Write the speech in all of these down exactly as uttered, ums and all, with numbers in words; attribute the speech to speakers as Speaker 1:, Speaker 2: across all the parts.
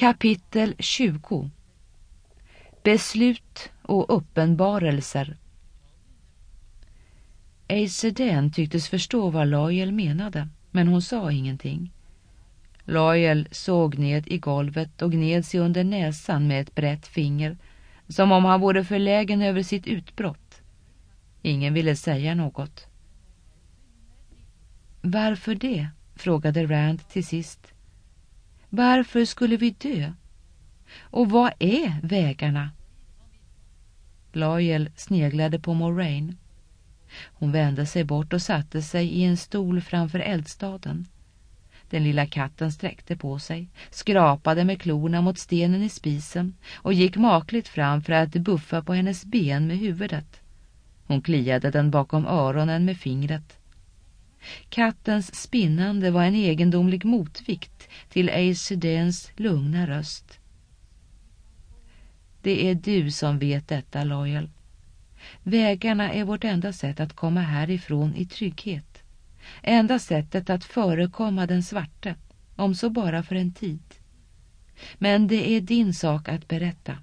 Speaker 1: Kapitel tjugo. Beslut och uppenbarelser. Acerdan tycktes förstå vad Loyal menade, men hon sa ingenting. Loyal såg ned i golvet och gned sig under näsan med ett brett finger, som om han vore förlägen över sitt utbrott. Ingen ville säga något. Varför det? Frågade Rand till sist. Varför skulle vi dö? Och vad är vägarna? Loyal sneglade på Moraine. Hon vände sig bort och satte sig i en stol framför eldstaden. Den lilla katten sträckte på sig, skrapade med klorna mot stenen i spisen och gick makligt fram för att buffa på hennes ben med huvudet. Hon kliade den bakom öronen med fingret. Kattens spinnande var en egendomlig motvikt till Acerdans lugna röst. Det är du som vet detta, Loyal. Vägarna är vårt enda sätt att komma härifrån i trygghet. Enda sättet att förekomma den svarte, om så bara för en tid. Men det är din sak att berätta.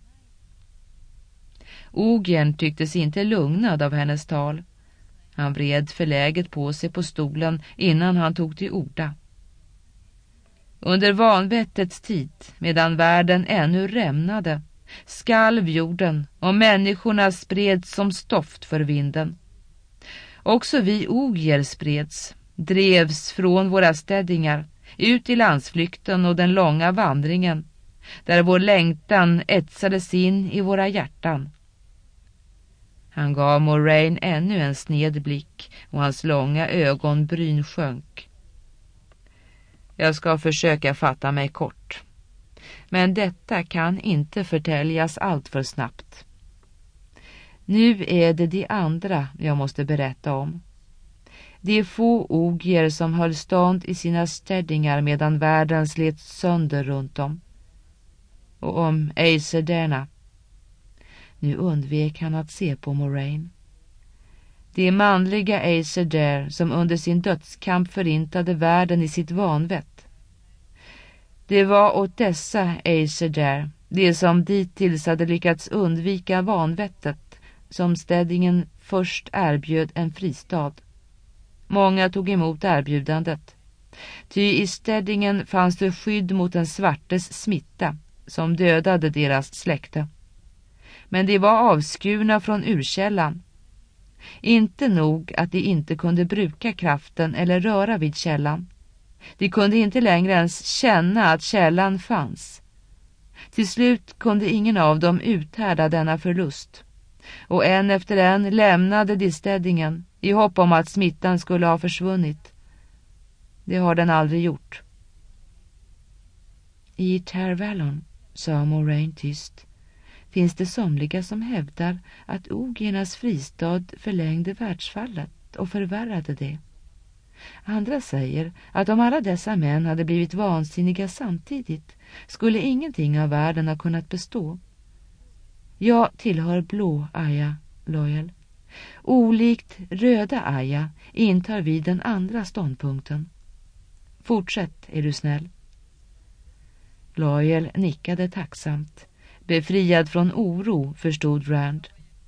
Speaker 1: Ogern tycktes inte lugnad av hennes tal. Han vred förläget på sig på stolen innan han tog till orda. Under vanvettets tid, medan världen ännu rämnade, skalv jorden och människorna spreds som stoft för vinden. Också vi ogier spreds, drevs från våra städdingar, ut i landsflykten och den långa vandringen, där vår längtan etsades in i våra hjärtan. Han gav Moraine ännu en sned blick och hans långa ögonbryn sjönk. Jag ska försöka fatta mig kort. Men detta kan inte förtäljas allt för snabbt. Nu är det de andra jag måste berätta om. De få ogier som höll stånd i sina städdingar medan världen slet sönder runt om. Och om Acerdarna. Nu undvek han att se på Moraine. De manliga Acerdar som under sin dödskamp förintade världen i sitt vanvett. Det var åt dessa Acerdar, de som dittills hade lyckats undvika vanvettet, som städingen först erbjöd en fristad. Många tog emot erbjudandet. Ty i städingen fanns det skydd mot en svartes smitta som dödade deras släkte. Men de var avskurna från urkällan. Inte nog att de inte kunde bruka kraften eller röra vid källan. De kunde inte längre ens känna att källan fanns. Till slut kunde ingen av dem uthärda denna förlust. Och en efter en lämnade de städingen i hopp om att smittan skulle ha försvunnit. Det har den aldrig gjort. I Tar Valon, sa Moraine tyst, finns det somliga som hävdar att ogiernas fristad förlängde världsfallet och förvärrade det. Andra säger att om alla dessa män hade blivit vansinniga samtidigt skulle ingenting av världen ha kunnat bestå. Jag tillhör blå Aya, Loyal. Olikt röda Aya intar vi den andra ståndpunkten. Fortsätt, är du snäll. Loyal nickade tacksamt. Befriad från oro, förstod Rand.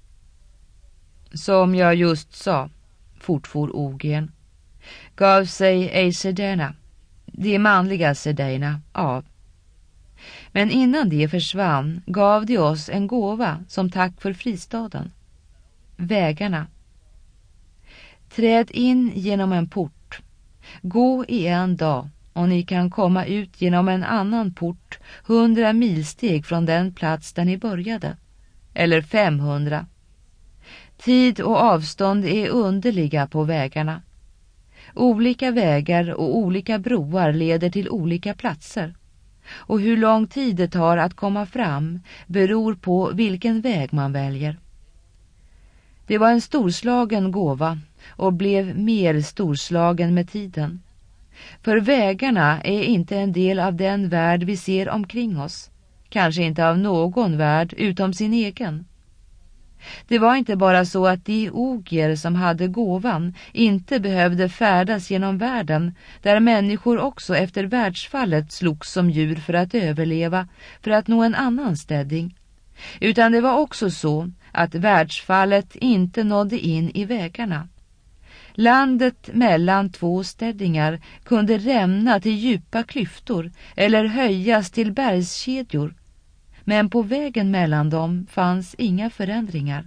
Speaker 1: Som jag just sa, fortfor ogern, gav sig Acerdarna, de manliga Acerdarna, av. Men innan de försvann gav de oss en gåva som tack för fristaden. Vägarna. Träd in genom en port. Gå i en dag och ni kan komma ut genom en annan port hundra milsteg från den plats där ni började. Eller femhundra. Tid och avstånd är underliga på vägarna. Olika vägar och olika broar leder till olika platser. Och hur lång tid det tar att komma fram beror på vilken väg man väljer. Det var en storslagen gåva och blev mer storslagen med tiden. För vägarna är inte en del av den värld vi ser omkring oss. Kanske inte av någon värld utom sin egen. Det var inte bara så att de ogier som hade gåvan inte behövde färdas genom världen, där människor också efter världsfallet slogs som djur för att överleva, för att nå en annan städning. Utan det var också så att världsfallet inte nådde in i vägarna. Landet mellan två städningar kunde rämna till djupa klyftor eller höjas till bergskedjor, men på vägen mellan dem fanns inga förändringar.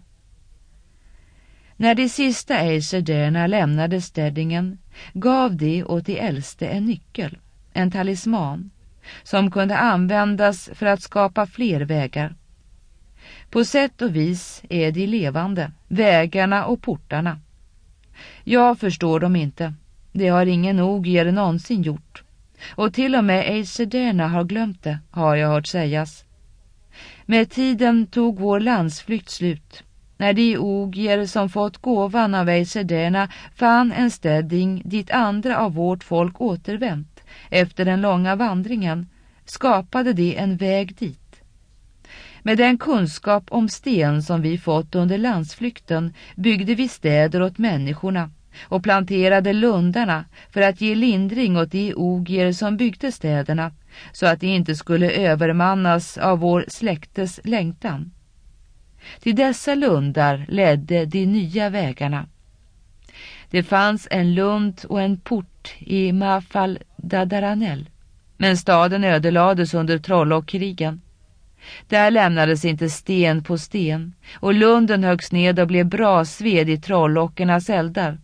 Speaker 1: När de sista Aesirderna lämnade städningen gav de åt de äldste en nyckel, en talisman, som kunde användas för att skapa fler vägar. På sätt och vis är de levande, vägarna och portarna. Jag förstår dem inte. Det har ingen ogier någonsin gjort. Och till och med Aesirderna har glömt det, har jag hört sägas. Med tiden tog vår landsflykt slut, när de ogier som fått gåvan av Aesirderna fann en städning dit andra av vårt folk återvänt. Efter den långa vandringen skapade de en väg dit. Med den kunskap om sten som vi fått under landsflykten byggde vi städer åt människorna och planterade lundarna för att ge lindring åt de ogier som byggde städerna, så att de inte skulle övermannas av vår släktes längtan. Till dessa lundar ledde de nya vägarna. Det fanns en lund och en port i Mafal Dadaranel, men staden ödelades under Trollokrigen. Där lämnades inte sten på sten, och lunden höggs ned och blev brasved i trollockernas eldar.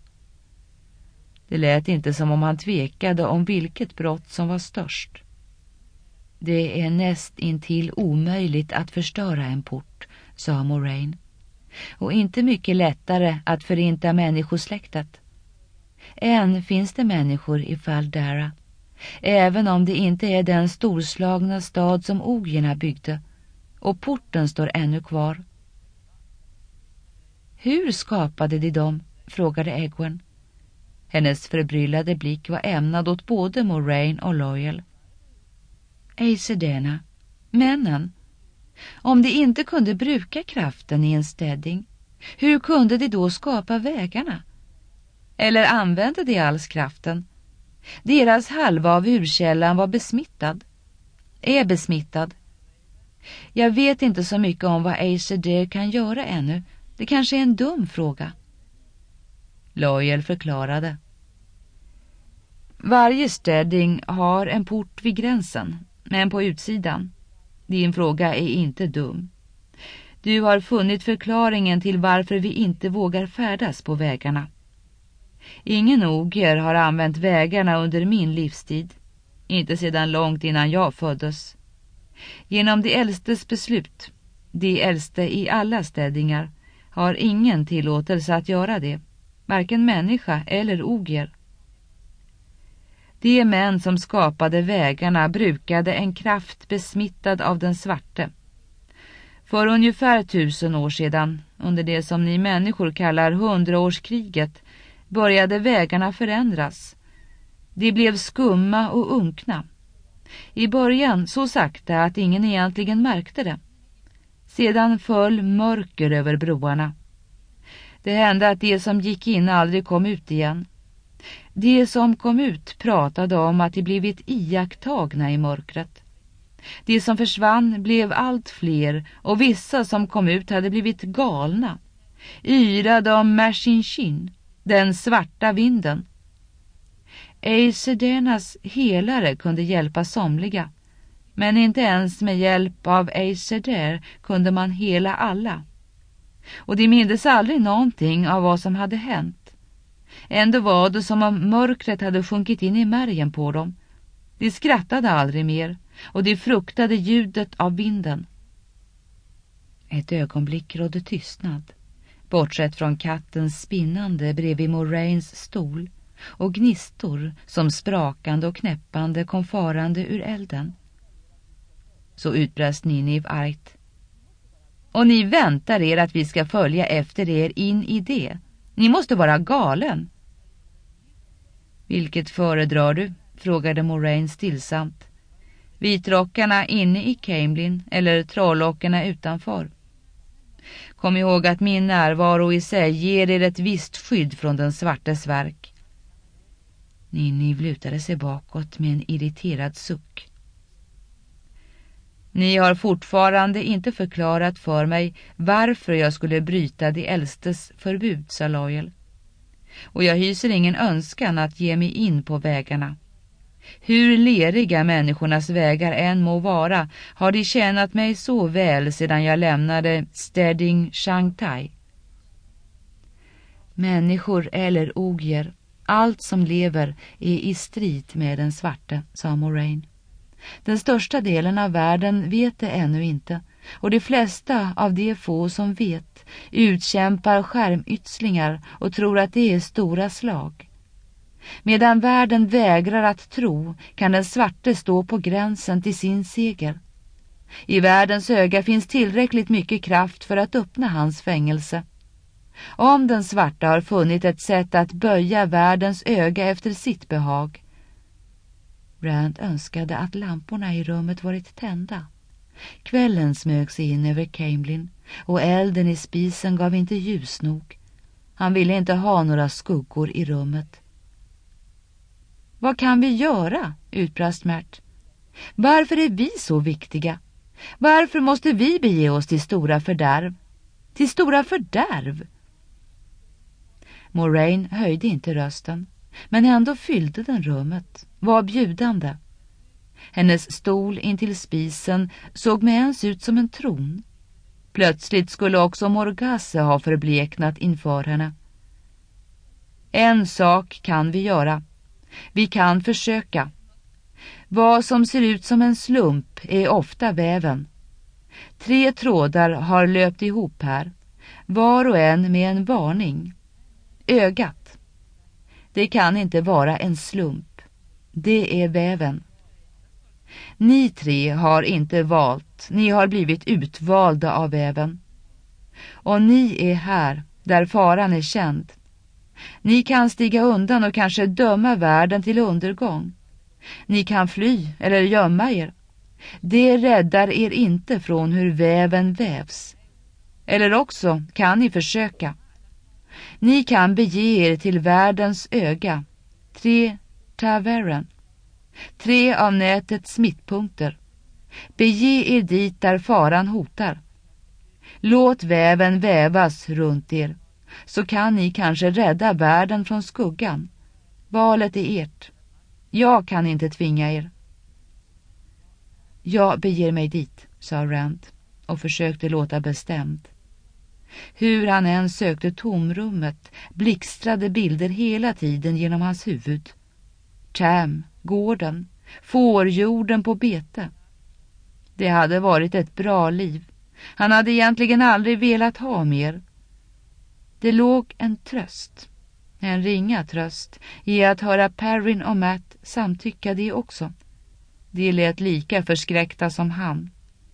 Speaker 1: Det lät inte som om han tvekade om vilket brott som var störst. Det är näst intill omöjligt att förstöra en port, sa Moraine, och inte mycket lättare att förinta människosläktet. Än finns det människor i Faldara, även om det inte är den storslagna stad som ogierna byggde, och porten står ännu kvar. Hur skapade de dem? Frågade Egwene. Hennes förbryllade blick var ämnad åt både Moraine och Loyal. Aesirderna, männen. Om de inte kunde bruka kraften i en städning, hur kunde de då skapa vägarna? Eller använde de alls kraften? Deras halva av urkällan var besmittad. Är besmittad. Jag vet inte så mycket om vad Aesirder kan göra ännu. Det kanske är en dum fråga. Loyal förklarade. Varje städning har en port vid gränsen, men på utsidan. Din fråga är inte dum. Du har funnit förklaringen till varför vi inte vågar färdas på vägarna. Ingen ogier har använt vägarna under min livstid, inte sedan långt innan jag föddes. Genom de äldstes beslut, de äldste i alla städningar, har ingen tillåtelse att göra det, varken människa eller ogier. De män som skapade vägarna brukade en kraft besmittad av den svarte. För ungefär tusen år sedan, under det som ni människor kallar hundraårskriget, började vägarna förändras. De blev skumma och unkna. I början så sakta att ingen egentligen märkte det. Sedan föll mörker över broarna. Det hände att de som gick in aldrig kom ut igen. De som kom ut pratade om att de blivit iakttagna i mörkret. De som försvann blev allt fler, och vissa som kom ut hade blivit galna, yrade om Mashinshin, den svarta vinden. Aesirdernas helare kunde hjälpa somliga, men inte ens med hjälp av Aesirder kunde man hela alla. Och de mindes aldrig någonting av vad som hade hänt. Ändå var det som om mörkret hade sjunkit in i märgen på dem. De skrattade aldrig mer, och de fruktade ljudet av vinden. Ett ögonblick rådde tystnad, bortsett från kattens spinnande bredvid Moraines stol och gnistor som sprakande och knäppande kom farande ur elden. Så utbrast Nynaeve argt. Och ni väntar er att vi ska följa efter er in i det. Ni måste vara galen. Vilket föredrar du? Frågade Moraine stillsamt. Vitrockarna inne i Caemlyn eller trollockarna utanför? Kom ihåg att min närvaro i sig ger er ett visst skydd från den svartes verk. Ninni lutade sig bakåt med en irriterad suck. Ni har fortfarande inte förklarat för mig varför jag skulle bryta de äldstes förbud, sa Loyal. Och jag hyser ingen önskan att ge mig in på vägarna. Hur leriga människornas vägar än må vara har de tjänat mig så väl sedan jag lämnade Stedding Shanghai. Människor eller ogier, allt som lever är i strid med den svarte, sa Moraine. Den största delen av världen vet det ännu inte, och de flesta av de få som vet utkämpar skärmytslingar och tror att det är stora slag. Medan världen vägrar att tro kan den svarte stå på gränsen till sin seger. I världens öga finns tillräckligt mycket kraft för att öppna hans fängelse. Om den svarta har funnit ett sätt att böja världens öga efter sitt behag. Rand önskade att lamporna i rummet varit tända. Kvällen smög sig in över Camelin och elden i spisen gav inte ljus nog. Han ville inte ha några skuggor i rummet. Vad kan vi göra? Utbrast Märt. Varför är vi så viktiga? Varför måste vi bege oss till stora fördärv? Till stora fördärv? Moraine höjde inte rösten, men ändå fyllde den rummet, var bjudande. Hennes stol intill spisen såg med ens ut som en tron. Plötsligt skulle också Morgase ha förbleknat inför henne. En sak kan vi göra. Vi kan försöka. Vad som ser ut som en slump är ofta väven. Tre trådar har löpt ihop här, var och en med en varning. Ögat. Det kan inte vara en slump. Det är väven. Ni tre har inte valt, ni har blivit utvalda av väven. Och ni är här, där faran är känd. Ni kan stiga undan och kanske döma världen till undergång. Ni kan fly eller gömma er. Det räddar er inte från hur väven vävs. Eller också kan ni försöka. Ni kan bege er till världens öga. Tre Tavern. Tre av nätets mittpunkter. Bege er dit där faran hotar. Låt väven vävas runt er. Så kan ni kanske rädda världen från skuggan. Valet är ert. Jag kan inte tvinga er. Jag beger mig dit, sa Rand och försökte låta bestämd. Hur han än sökte tomrummet blixtrade bilder hela tiden genom hans huvud. Tam, gården, fårjorden på bete. Det hade varit ett bra liv. Han hade egentligen aldrig velat ha mer. Det låg en tröst, en ringa tröst, i att höra Perrin och Matt samtycka det också. De lät lika förskräckta som han.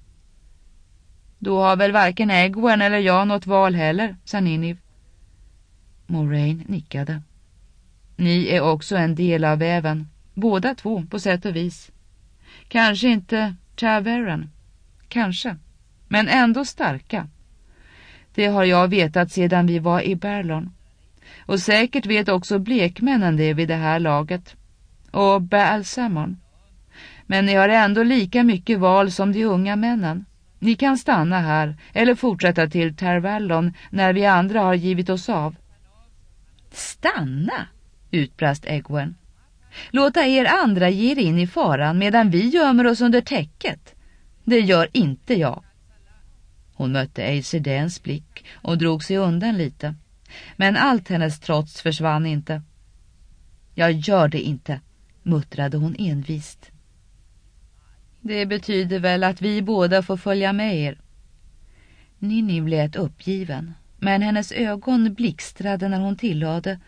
Speaker 1: Då har väl varken Egwene eller jag något val heller, sa Ninni. Moraine nickade. Ni är också en del av väven, båda två på sätt och vis. Kanske inte Tavern, kanske, men ändå starka. Det har jag vetat sedan vi var i Berlon. Och säkert vet också blekmännen det vid det här laget. Och Balsamon. Men ni har ändå lika mycket val som de unga männen. Ni kan stanna här eller fortsätta till Tervallon när vi andra har givit oss av. Stanna, utbrast Egwene. Låta er andra ge er in i faran medan vi gömmer oss under täcket. Det gör inte jag. Hon mötte Aesirdaens blick och drog sig undan lite. Men allt hennes trots försvann inte. Jag gör det inte, muttrade hon envist. Det betyder väl att vi båda får följa med er. Ninni blev uppgiven, men hennes ögon blixtrade när hon tillade.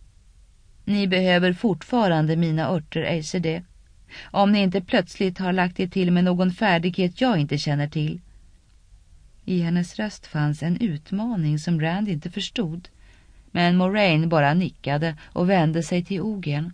Speaker 1: Ni behöver fortfarande mina örter, Aesirdae. Om ni inte plötsligt har lagt er till med någon färdighet jag inte känner till. I hennes röst fanns en utmaning som Rand inte förstod. Men Moraine bara nickade och vände sig till Ogen.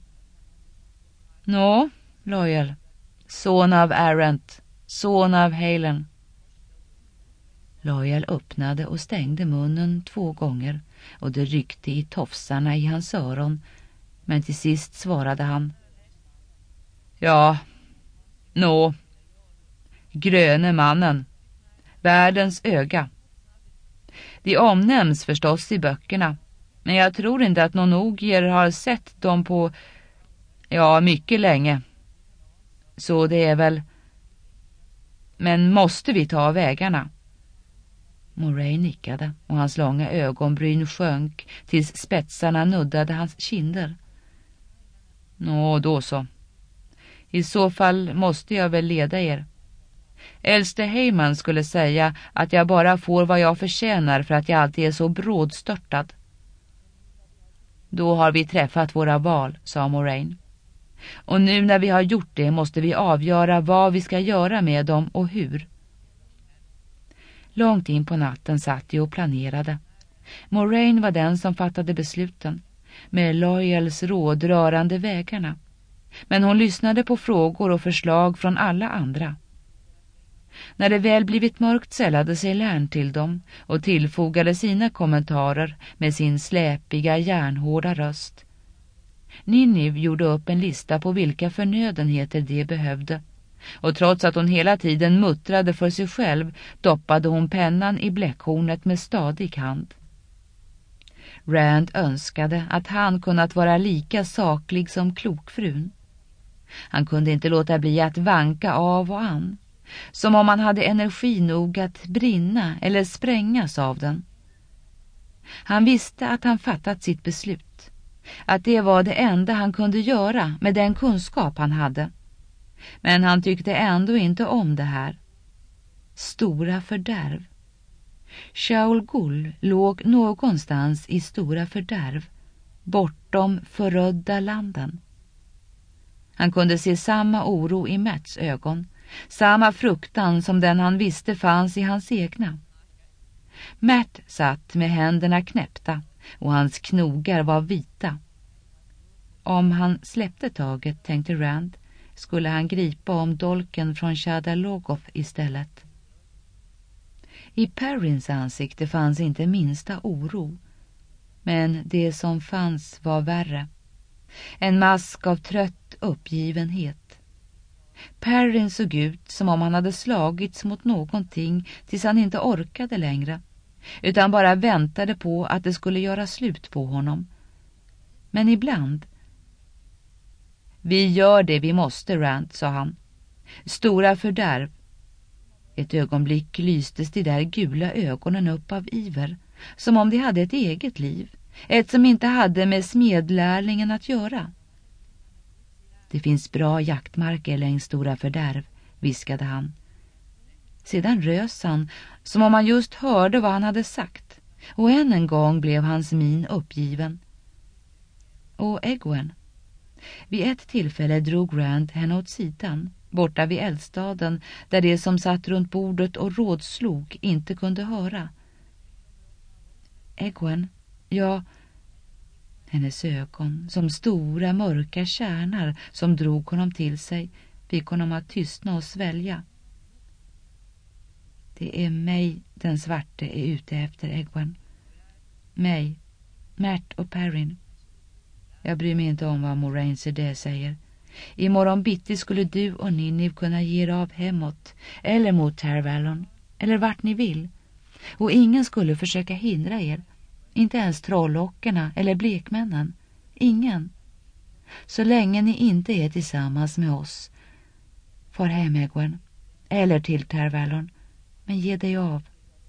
Speaker 1: Nå, Loyal. Son av Arrant, son av Halen. Loyal öppnade och stängde munnen två gånger och det ryckte i tofsarna i hans öron, men till sist svarade han: Ja, nå, gröne mannen, världens öga. De omnämns förstås i böckerna, men jag tror inte att någon ogier har sett dem på, ja, mycket länge. Så det är väl... Men måste vi ta vägarna? Moray nickade och hans långa ögonbryn sjönk tills spetsarna nuddade hans kinder. Nå, då så. I så fall måste jag väl leda er. Äldste Heyman skulle säga att jag bara får vad jag förtjänar för att jag alltid är så brådstörtad. Då har vi träffat våra val, sa Moraine. Och nu när vi har gjort det måste vi avgöra vad vi ska göra med dem och hur. Långt in på natten satt de och planerade. Moraine var den som fattade besluten, med Loyals råd rörande vägarna. Men hon lyssnade på frågor och förslag från alla andra. När det väl blivit mörkt sällade sig Lärn till dem och tillfogade sina kommentarer med sin släpiga, järnhårda röst. Ninniv gjorde upp en lista på vilka förnödenheter de behövde, och trots att hon hela tiden muttrade för sig själv doppade hon pennan i bläckhornet med stadig hand. Rand önskade att han kunnat vara lika saklig som klokfrun. Han kunde inte låta bli att vanka av och an, som om han hade energi nog att brinna eller sprängas av den. Han visste att han fattat sitt beslut, att det var det enda han kunde göra med den kunskap han hade. Men han tyckte ändå inte om det här. Stora fördärv. Shaul Ghul låg någonstans i Stora fördärv, bortom förödda landen. Han kunde se samma oro i Mats ögon, samma fruktan som den han visste fanns i hans egna. Matt satt med händerna knäppta och hans knogar var vita. Om han släppte taget, tänkte Rand, skulle han gripa om dolken från Shadar Logoth istället. I Perrins ansikte fanns inte minsta oro, men det som fanns var värre. En mask av trött uppgivenhet. Perrin såg ut som om han hade slagits mot någonting tills han inte orkade längre, utan bara väntade på att det skulle göra slut på honom. Men ibland... Vi gör det vi måste, Rand, sa han. Stora fördärv. Ett ögonblick lystes de där gula ögonen upp av iver, som om de hade ett eget liv, ett som inte hade med smedlärlingen att göra. Det finns bra jaktmarker längs Stora fördärv, viskade han. Sedan rös han, som om han just hörde vad han hade sagt, och än en gång blev hans min uppgiven. Och Egwene? Vid ett tillfälle drog Rand henne åt sidan, borta vid eldstaden, där de som satt runt bordet och rådslog inte kunde höra. Egwene, ja... Hennes ögon, som stora mörka kärnar som drog honom till sig, fick honom att tystna och svälja. Det är mig den svarte är ute efter, Egwene. Mig, Märt och Perrin. Jag bryr mig inte om vad Moraine det säger. Imorgon bitti skulle du och Ninniv kunna ge er av hemåt, eller mot Tar Valon, eller vart ni vill. Och ingen skulle försöka hindra er. Inte ens trollockerna eller blekmännen. Ingen. Så länge ni inte är tillsammans med oss. Far hem, Egwene. Eller till Tar Valon. Men ge dig av.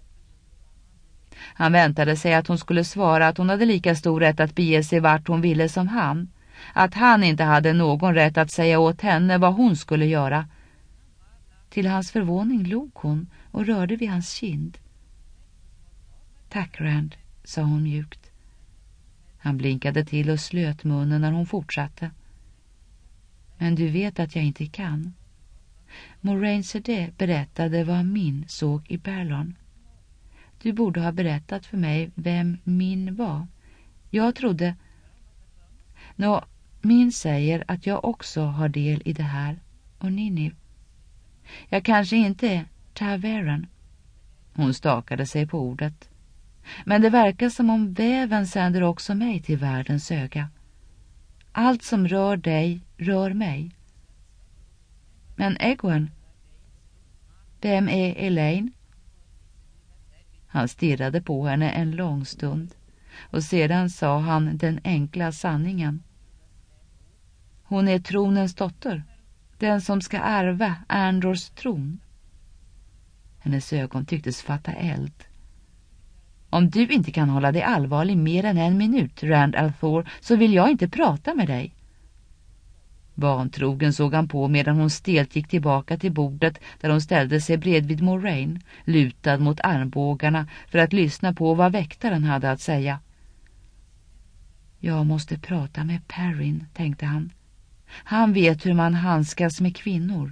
Speaker 1: Han väntade sig att hon skulle svara att hon hade lika stor rätt att bege sig vart hon ville som han. Att han inte hade någon rätt att säga åt henne vad hon skulle göra. Till hans förvåning log hon och rörde vid hans kind. Tack, Rand, sa hon mjukt. Han blinkade till och slöt munnen när hon fortsatte. Men du vet att jag inte kan. Moraine Sedé berättade vad Min såg i Baerlon. Du borde ha berättat för mig vem Min var. Jag trodde... Nå, Min säger att jag också har del i det här. Och Ninniv. Jag kanske inte är Tar Valon. Hon stakade sig på ordet. Men det verkar som om väven sänder också mig till världens öga. Allt som rör dig rör mig. Men Egwene, vem är Elaine? Han stirrade på henne en lång stund och sedan sa han den enkla sanningen. Hon är tronens dotter, den som ska ärva Andors tron. Hennes ögon tycktes fatta eld. Om du inte kan hålla dig allvarlig mer än en minut, Rand al'Thor, så vill jag inte prata med dig. Vantrogen såg han på medan hon stelt gick tillbaka till bordet där hon ställde sig bredvid Moraine, lutad mot armbågarna för att lyssna på vad väktaren hade att säga. Jag måste prata med Perrin, tänkte han. Han vet hur man handskas med kvinnor.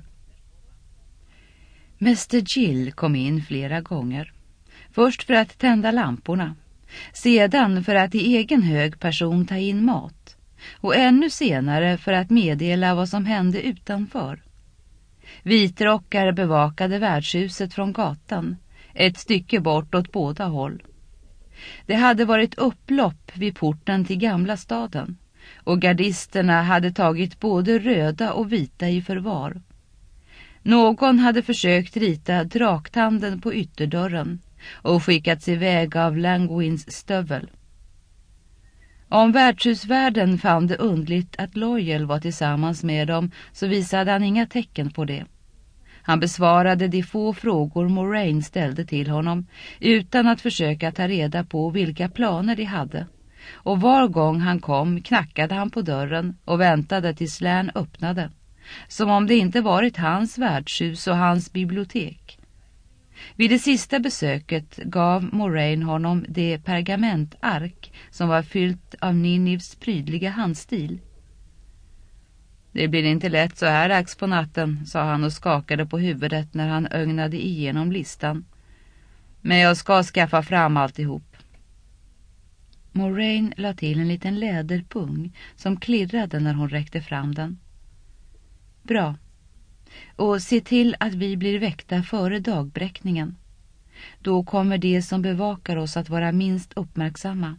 Speaker 1: Mäster Jill kom in flera gånger. Först för att tända lamporna, sedan för att i egen hög person ta in mat och ännu senare för att meddela vad som hände utanför. Vitrockar bevakade värdshuset från gatan, ett stycke bort åt båda håll. Det hade varit upplopp vid porten till gamla staden och gardisterna hade tagit både röda och vita i förvar. Någon hade försökt rita draktanden på ytterdörren och skickats iväg av Langwins stövel. Om värdshusvärden fann det undligt att Loyal var tillsammans med dem så visade han inga tecken på det. Han besvarade de få frågor Moraine ställde till honom utan att försöka ta reda på vilka planer de hade. Och var gång han kom knackade han på dörren och väntade tills Lan öppnade, som om det inte varit hans värdshus och hans bibliotek. Vid det sista besöket gav Moraine honom det pergamentark som var fyllt av Ninivs prydliga handstil. Det blir inte lätt så här dags på natten, sa han och skakade på huvudet när han ögnade igenom listan. Men jag ska skaffa fram alltihop. Moraine la till en liten läderpung som klirrade när hon räckte fram den. Bra. Och se till att vi blir väckta före dagbräckningen. Då kommer det som bevakar oss att vara minst uppmärksamma.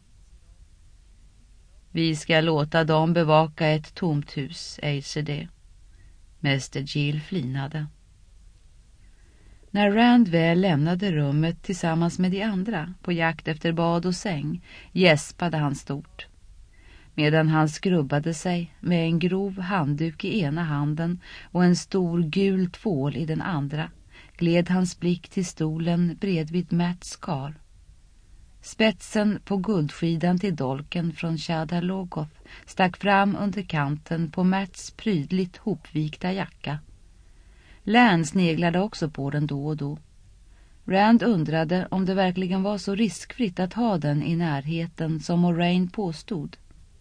Speaker 1: Vi ska låta dem bevaka ett tomt hus, Acer det. Mäster Jill flinade. När Rand väl lämnade rummet tillsammans med de andra på jakt efter bad och säng gäspade han stort. Medan han skrubbade sig med en grov handduk i ena handen och en stor gul tvål i den andra gled hans blick till stolen bredvid Matts skar. Spetsen på guldskidan till dolken från Shadar Logoth stack fram under kanten på Matts prydligt hopvikta jacka. Lan sneglade också på den då och då. Rand undrade om det verkligen var så riskfritt att ha den i närheten som Moraine påstod.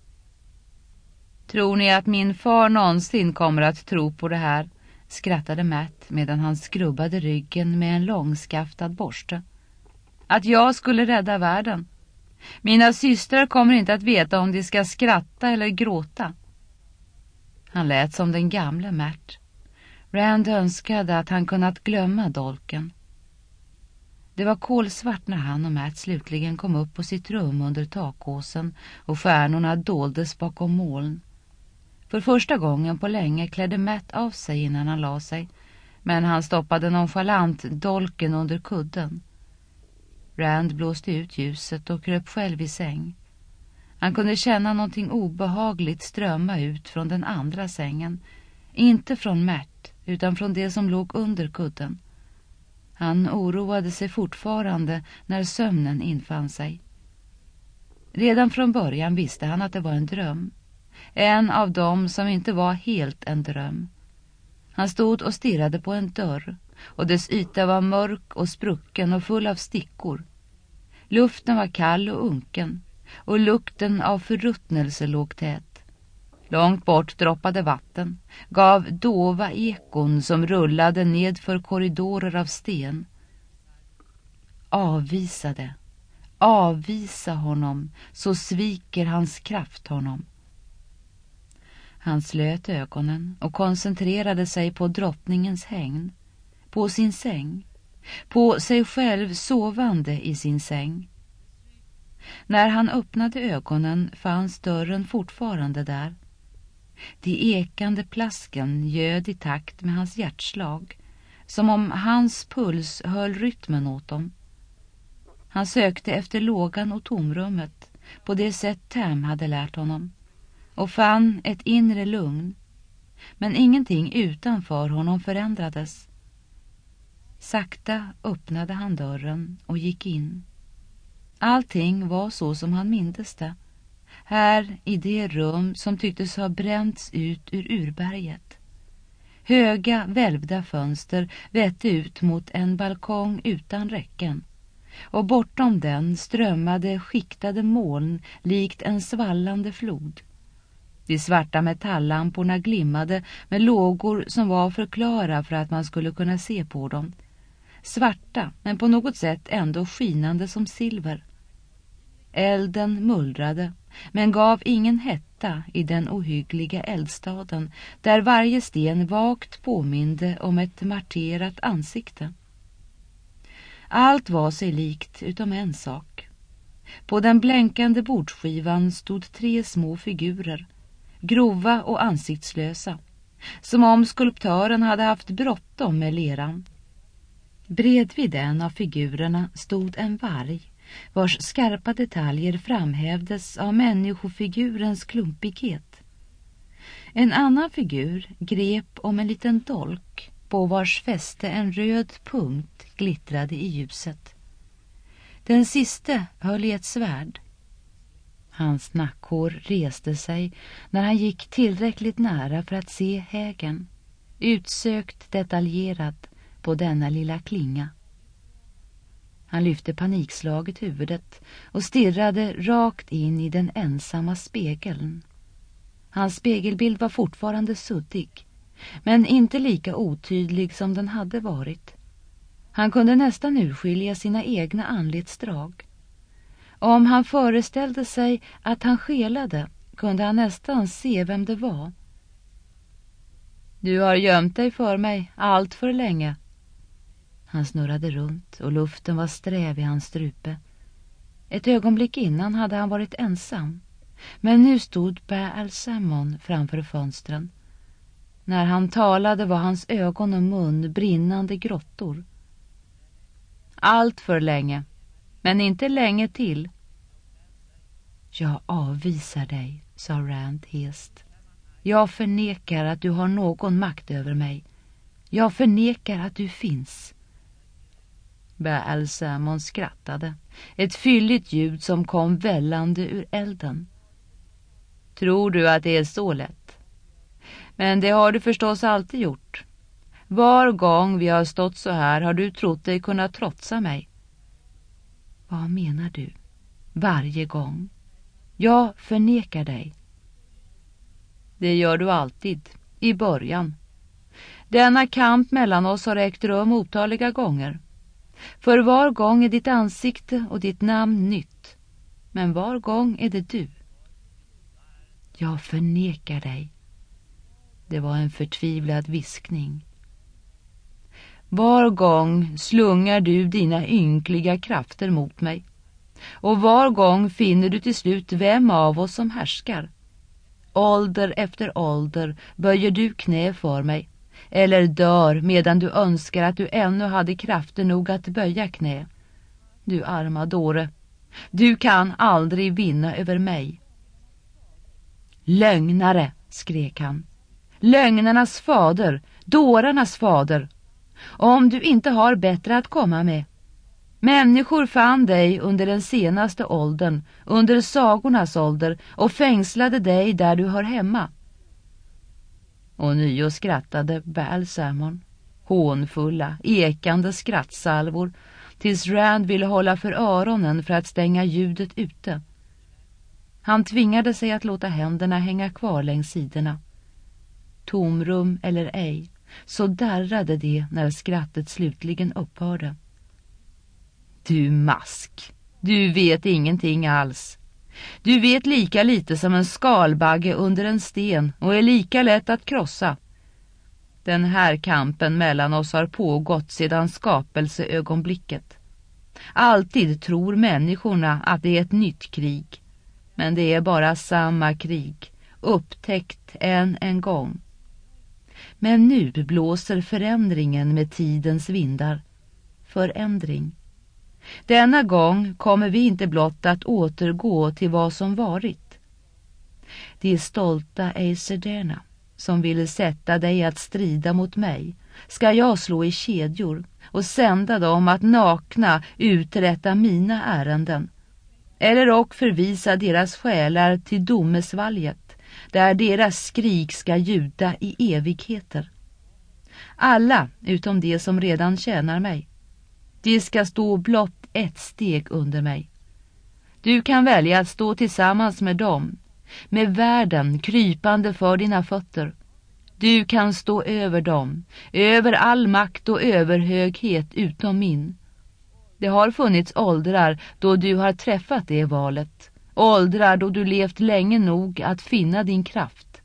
Speaker 1: Tror ni att min far någonsin kommer att tro på det här? Skrattade Matt medan han skrubbade ryggen med en långskaftad borste. Att jag skulle rädda världen. Mina systrar kommer inte att veta om de ska skratta eller gråta. Han lät som den gamla Matt. Rand önskade att han kunnat glömma dolken. Det var kolsvart när han och Matt slutligen kom upp på sitt rum under takåsen och stjärnorna doldes bakom moln. För första gången på länge klädde Matt av sig innan han la sig, men han stoppade nonchalant dolken under kudden. Rand blåste ut ljuset och kröp själv i säng. Han kunde känna någonting obehagligt strömma ut från den andra sängen, inte från Matt utan från det som låg under kudden. Han oroade sig fortfarande när sömnen infann sig. Redan från början visste han att det var en dröm. En av dem som inte var helt en dröm. Han stod och stirrade på en dörr och dess yta var mörk och sprucken och full av stickor. Luften var kall och unken och lukten av förruttnelse låg tät. Långt bort droppade vatten, gav dova ekon som rullade ned för korridorer av sten. Avvisade, avvisa honom, så sviker hans kraft honom. Han slöt ögonen och koncentrerade sig på drottningens hägn, på sin säng, på sig själv sovande i sin säng. När han öppnade ögonen fanns dörren fortfarande där. De ekande plasken ljöd i takt med hans hjärtslag, som om hans puls höll rytmen åt dem. Han sökte efter lågan och tomrummet på det sätt Tam hade lärt honom och fann ett inre lugn, men ingenting utanför honom förändrades. Sakta öppnade han dörren och gick in. Allting var så som han mindes det, här i det rum som tycktes ha bränts ut ur urberget. Höga välvda fönster vette ut mot en balkong utan räcken, och bortom den strömmade skiktade moln likt en svallande flod. De svarta metalllamporna glimmade med lågor som var för klara för att man skulle kunna se på dem. Svarta, men på något sätt ändå skinande som silver. Elden mullrade, men gav ingen hetta i den ohyggliga eldstaden, där varje sten vagt påminde om ett marterat ansikte. Allt var sig likt utom en sak. På den blänkande bordsskivan stod tre små figurer, grova och ansiktslösa, som om skulptören hade haft bråttom med leran. Bredvid en av figurerna stod en varg, vars skarpa detaljer framhävdes av människofigurens klumpighet. En annan figur grep om en liten dolk, på vars fäste en röd punkt glittrade i ljuset. Den siste höll i ett svärd. Hans nackhår reste sig när han gick tillräckligt nära för att se hägen, utsökt detaljerad på denna lilla klinga. Han lyfte panikslaget huvudet och stirrade rakt in i den ensamma spegeln. Hans spegelbild var fortfarande suddig, men inte lika otydlig som den hade varit. Han kunde nästan urskilja sina egna anletsdrag. Om han föreställde sig att han skelade kunde han nästan se vem det var. Du har gömt dig för mig allt för länge. Han snurrade runt och luften var sträv i hans strupe. Ett ögonblick innan hade han varit ensam, men nu stod Baal Samon framför fönstren. När han talade var hans ögon och mun brinnande grottor. Allt för länge, men inte länge till. Jag avvisar dig, sa Rand hest. Jag förnekar att du har någon makt över mig. Jag förnekar att du finns. Baal Samon skrattade, ett fylligt ljud som kom vällande ur elden. Tror du att det är så lätt? Men det har du förstås alltid gjort. Var gång vi har stått så här har du trott dig kunna trotsa mig. Vad menar du? Varje gång. Jag förnekar dig. Det gör du alltid, i början. Denna kamp mellan oss har ägt rum otaliga gånger. För var gång är ditt ansikte och ditt namn nytt. Men var gång är det du. Jag förnekar dig. Det var en förtvivlad viskning. Var gång slungar du dina ynkliga krafter mot mig. Och var gång finner du till slut vem av oss som härskar. Ålder efter ålder böjer du knä för mig, eller dör medan du önskar att du ännu hade krafter nog att böja knä. Du arma dåre, du kan aldrig vinna över mig. Lögnare, skrek han. Lögnernas fader, dårarnas fader. Om du inte har bättre att komma med. Människor fann dig under den senaste åldern, under sagornas ålder, och fängslade dig där du hör hemma. Och nio skrattade Baal Samon, hånfulla, ekande skrattsalvor, tills Rand ville hålla för öronen för att stänga ljudet ute. Han tvingade sig att låta händerna hänga kvar längs sidorna. Tomrum eller ej, så darrade det när skrattet slutligen upphörde. Du mask, du vet ingenting alls. Du vet lika lite som en skalbagge under en sten och är lika lätt att krossa. Den här kampen mellan oss har pågått sedan skapelseögonblicket. Alltid tror människorna att det är ett nytt krig. Men det är bara samma krig, upptäckt än en gång. Men nu blåser förändringen med tidens vindar. Förändring. Denna gång kommer vi inte blott att återgå till vad som varit. De stolta Aeserderna som ville sätta dig att strida mot mig ska jag slå i kedjor och sända dem att nakna uträtta mina ärenden. Eller och förvisa deras själar till domesvalget, där deras skrik ska ljuda i evigheter. Alla utom de som redan tjänar mig. De ska stå blott ett steg under mig. Du kan välja att stå tillsammans med dem, med världen krypande för dina fötter. Du kan stå över dem, över all makt och överhöghet utom min. Det har funnits åldrar då du har träffat det valet, åldrar då du levt länge nog att finna din kraft.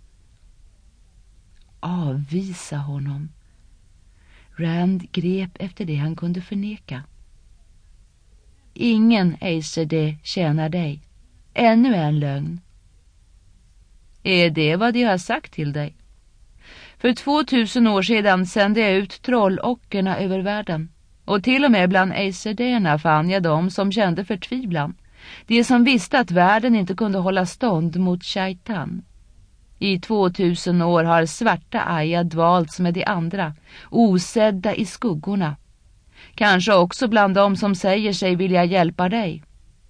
Speaker 1: Avvisa honom. Rand grep efter det han kunde förneka. Ingen Aeserder tjänar dig. Ännu en lögn. Är det vad de har sagt till dig? För två tusen år sedan sände jag ut trollockerna över världen. Och till och med bland Aeserderna fann jag dem som kände förtvivlan. De som visste att världen inte kunde hålla stånd mot Shaitan. I tvåtusen år har svarta Aya dvalts med de andra, osedda i skuggorna. Kanske också bland dem som säger sig vilja hjälpa dig.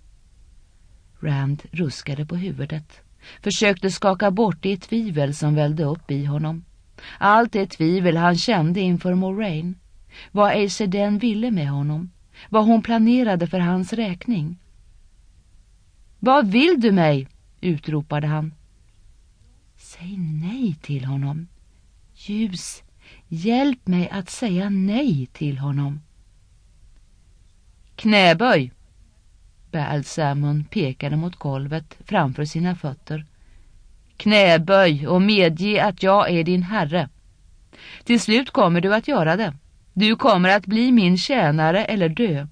Speaker 1: Rand ruskade på huvudet. Försökte skaka bort det tvivel som vällde upp i honom. Allt det tvivel han kände inför Moraine. Vad Aeserden ville med honom. Vad hon planerade för hans räkning. Vad vill du mig? Utropade han. Säg nej till honom. Ljus, hjälp mig att säga nej till honom. Knäböj. Baalsamon pekade mot golvet framför sina fötter. Knäböj och medge att jag är din herre. Till slut kommer du att göra det. Du kommer att bli min tjänare eller dö.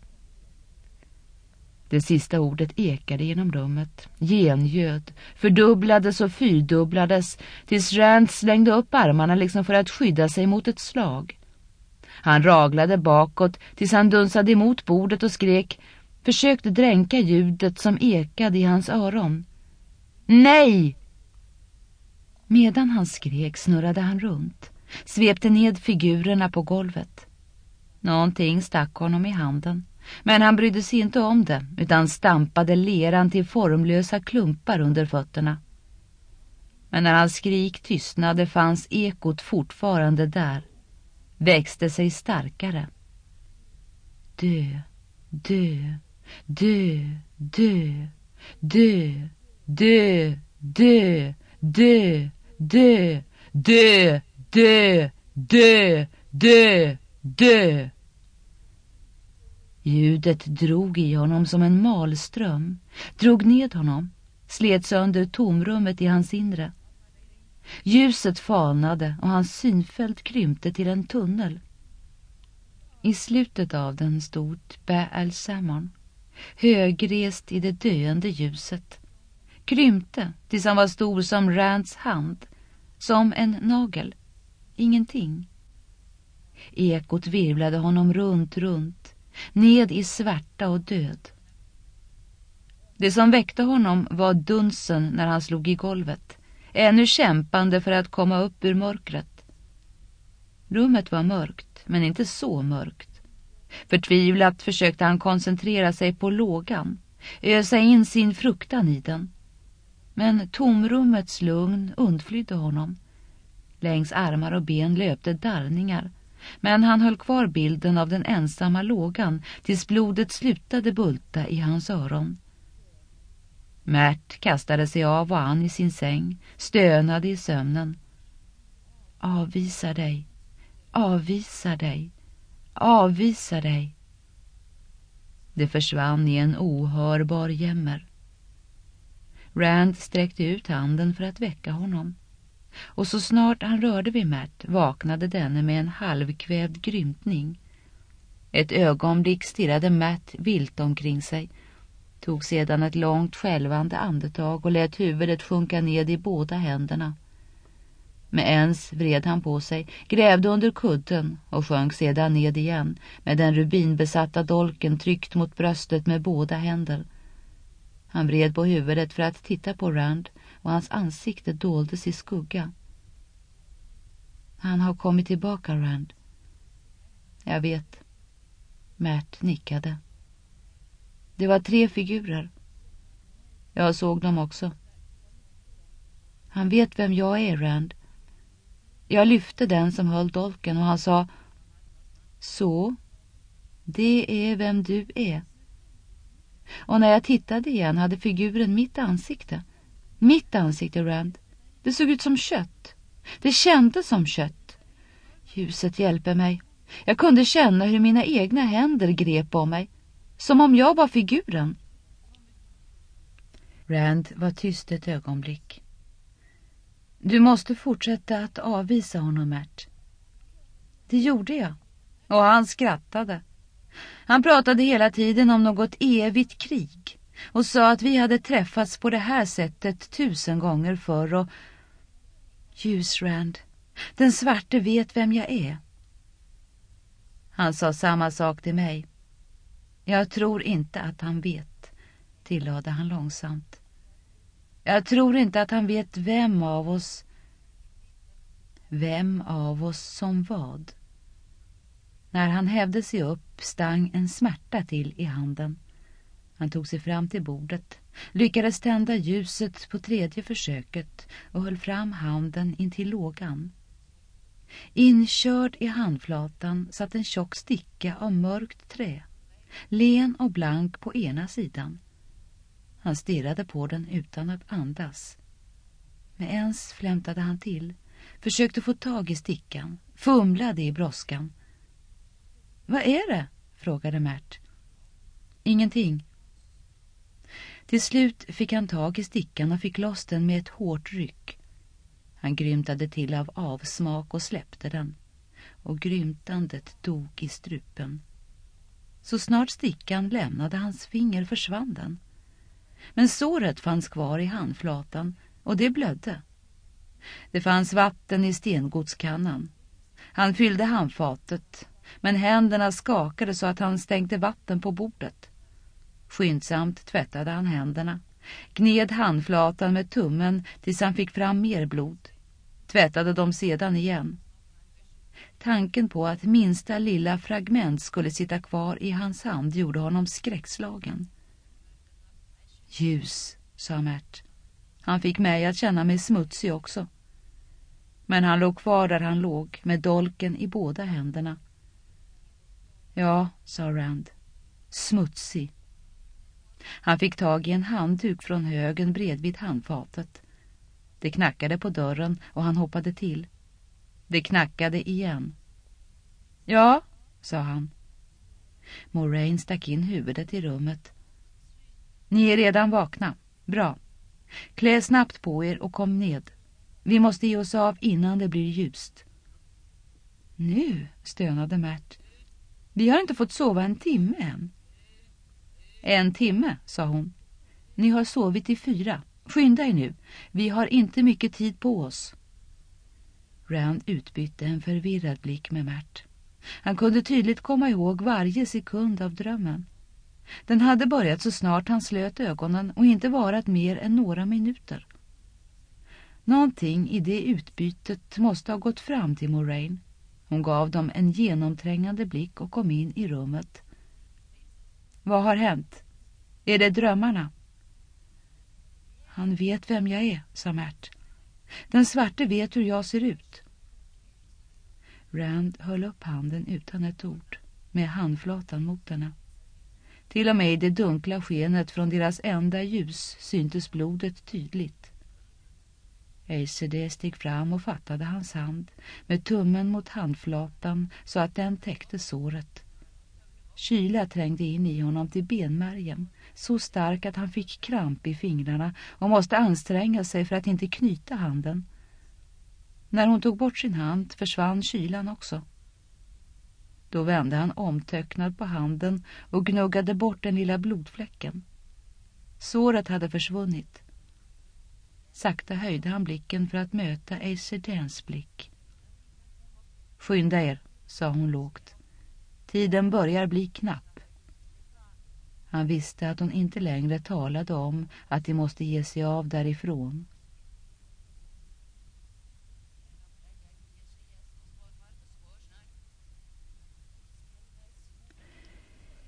Speaker 1: Det sista ordet ekade genom rummet, gengöd, fördubblades och fyrdubblades tills Rand slängde upp armarna liksom för att skydda sig mot ett slag. Han raglade bakåt tills han dunsade emot bordet och skrek, försökte dränka ljudet som ekade i hans öron. Nej! Medan han skrek snurrade han runt, svepte ned figurerna på golvet. Någonting stack honom i handen, men han brydde sig inte om det utan stampade leran till formlösa klumpar under fötterna. Men när hans skrik tystnade fanns ekot fortfarande där, växte sig starkare. Dö, dö, dö, dö, dö, dö, dö, dö, dö, dö, dö, dö, dö, dö. Ljudet drog i honom som en malström, drog ned honom, slet sönder tomrummet i hans inre. Ljuset falnade och hans synfält krympte till en tunnel. I slutet av den stod Baalsamon, högrest i det döende ljuset. Krympte tills han var stor som Rands hand, som en nagel, ingenting. Ekot virvlade honom runt, runt, ned i svärta och död. Det som väckte honom var dunsen när han slog i golvet, ännu kämpande för att komma upp ur mörkret. Rummet var mörkt, men inte så mörkt. Förtvivlat försökte han koncentrera sig på lågan, ösa in sin fruktan i den. Men tomrummets lugn undflydde honom. Längs armar och ben löpte darrningar, men han höll kvar bilden av den ensamma lågan tills blodet slutade bulta i hans öron. Märt kastade sig av och an i sin säng, stönade i sömnen. Avvisa dig, avvisa dig, avvisa dig. Det försvann i en ohörbar jämmer. Rand sträckte ut handen för att väcka honom. och så snart han rörde vid Matt vaknade denne med en halvkvävd grymtning. Ett ögonblick stirrade Matt vilt omkring sig, tog sedan ett långt skälvande andetag och lät huvudet sjunka ned i båda händerna. Med ens vred han på sig, grävde under kudden och sjönk sedan ned igen med den rubinbesatta dolken tryckt mot bröstet med båda händer. Han vred på huvudet för att titta på Rand och hans ansikte doldes i skugga. Han har kommit tillbaka, Rand. Jag vet. Matt nickade. Det var tre figurer. Jag såg dem också. Han vet vem jag är, Rand. Jag lyfte den som höll dolken och han sa: så, det är vem du är. Och när jag tittade igen hade figuren mitt ansikte. Mitt ansikte, Rand. Det såg ut som kött. Det kändes som kött. Ljuset hjälper mig. Jag kunde känna hur mina egna händer grep om mig. Som om jag var figuren. Rand var tyst ett ögonblick. Du måste fortsätta att avvisa honom, Matt. Det gjorde jag. Och han skrattade. Han pratade hela tiden om något evigt krig och sa att vi hade träffats på det här sättet tusen gånger förr och... Ljus, Rand. Den svarte vet vem jag är. Han sa samma sak till mig. Jag tror inte att han vet, tillade han långsamt. Jag tror inte att han vet vem av oss... Vem av oss som vad? När han hävde sig upp stang en smärta till i handen. Han tog sig fram till bordet, lyckades tända ljuset på tredje försöket och höll fram handen in till lågan. Inkörd i handflatan satt en tjock sticka av mörkt trä, len och blank på ena sidan. Han stirrade på den utan att andas. Med ens flämtade han till, försökte få tag i stickan, fumlade i brådskan. Vad är det? Frågade Matt. Ingenting. Till slut fick han tag i stickan och fick loss den med ett hårt ryck. Han grymtade till av avsmak och släppte den. Och grymtandet dog i strupen. Så snart stickan lämnade hans finger försvann den. Men såret fanns kvar i handflatan och det blödde. Det fanns vatten i stengodskannan. Han fyllde handfatet, men händerna skakade så att han stängde vatten på bordet. Skyndsamt tvättade han händerna, gned handflatan med tummen tills han fick fram mer blod. Tvättade dem sedan igen. Tanken på att minsta lilla fragment skulle sitta kvar i hans hand gjorde honom skräckslagen. Ljus, sa Matt. Han fick mig att känna mig smutsig också. Men han låg kvar där han låg med dolken i båda händerna. Ja, sa Rand. Smutsig. Han fick tag i en handduk från högen bredvid handfatet. Det knackade på dörren och han hoppade till. Det knackade igen. Ja, sa han. Moraine stack in huvudet i rummet. Ni är redan vakna. Bra. Klä snabbt på er och kom ned. Vi måste ge oss av innan det blir ljust. Nu, stönade Matt. Vi har inte fått sova en timme än. En timme, sa hon. Ni har sovit i fyra. Skynda er nu. Vi har inte mycket tid på oss. Rand utbytte en förvirrad blick med Matt. Han kunde tydligt komma ihåg varje sekund av drömmen. Den hade börjat så snart han slöt ögonen och inte varit mer än några minuter. Någonting i det utbytet måste ha gått fram till Moraine. Hon gav dem en genomträngande blick och kom in i rummet. Vad har hänt? Är det drömmarna? Han vet vem jag är, sa Matt. Den svarte vet hur jag ser ut. Rand höll upp handen utan ett ord, med handflatan mot henne. Till och med i det dunkla skenet från deras enda ljus syntes blodet tydligt. Aesir steg fram och fattade hans hand med tummen mot handflatan så att den täckte såret. Kyla trängde in i honom till benmärgen, så stark att han fick kramp i fingrarna och måste anstränga sig för att inte knyta handen. När hon tog bort sin hand försvann kylan också. Då vände han omtöcknad på handen och gnuggade bort den lilla blodfläcken. Såret hade försvunnit. Sakta höjde han blicken för att möta Ayserdans blick. Skynda er, sa hon lågt. Tiden börjar bli knapp. Han visste att hon inte längre talade om att de måste ge sig av därifrån.